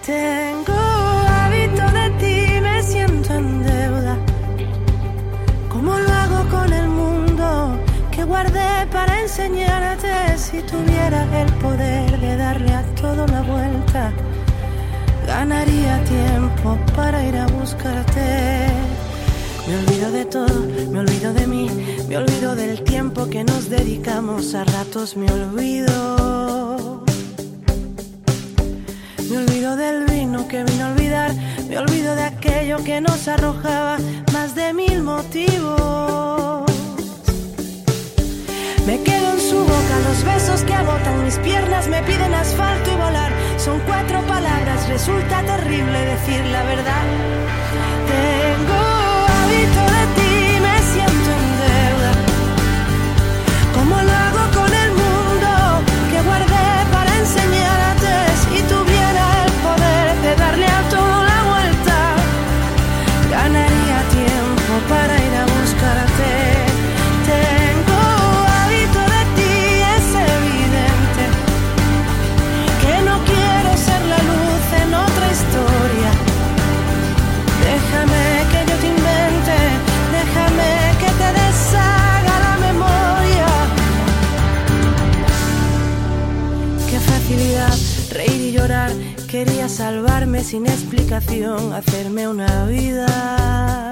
Tengo hábito de ti, me siento en deuda. ¿Cómo lo hago con el mundo que guardé para enseñarte? Si tuviera el poder de darle a todo la vuelta, ganaría tiempo para ir a buscarte. Me olvido de todo, me olvido de mí, me olvido del tiempo que nos dedicamos. A ratos me olvido. Me olvido del vino que vino a olvidar, me olvido de aquello que nos arrojaba más de 1000 motivos. Me quedo en su boca, los besos que agotan mis piernas me piden asfalto y volar. Son 4 palabras, resulta terrible decir la verdad. Tengo hábito de ti, me siento en deuda. ¿Cómo lo hago con el mundo que guardé para enseñarte? Si tuviera el poder de darle a todo la vuelta, ganaría tiempo para ir a buscarte. Tengo hábito de ti, es evidente que no quiero ser la luz en otra historia. Déjame que yo te invente, déjame que te deshaga la memoria. Qué facilidad reír y llorar, quería salvarme sin explicación, hacerme una vida.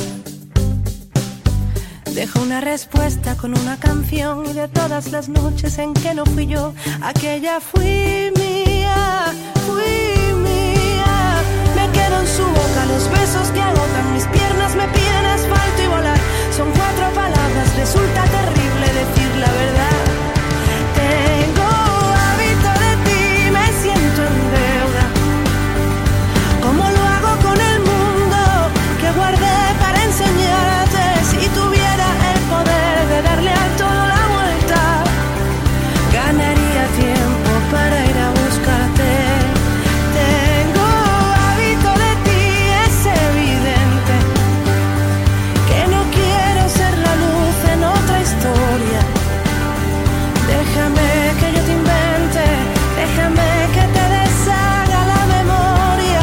Dejo una respuesta con una canción y de todas las noches en que no fui yo, aquella fui mía, fui mía. Me quedo en su boca, los besos que agotan mis piernas me piden asfalto y volar. Son 4 palabras, resulta terrible decir la verdad. Tengo hábito de ti, me siento en deuda. ¿Cómo lo hago con el mundo que guardé para enseñarte? Si tuviera el poder de darle a todo la vuelta, ganaría tiempo para ir a buscarte. Tengo hábito de ti, es evidente que no quiero ser la luz en otra historia. Déjame que yo te invente, déjame que te deshaga la memoria.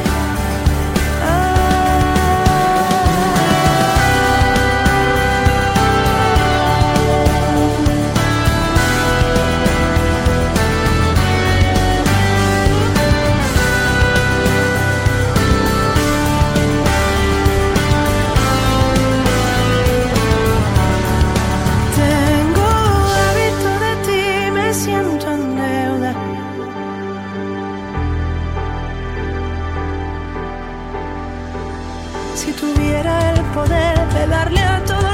Tengo hábito de ti, me siento en deuda. Si tuviera el poder de darle a todo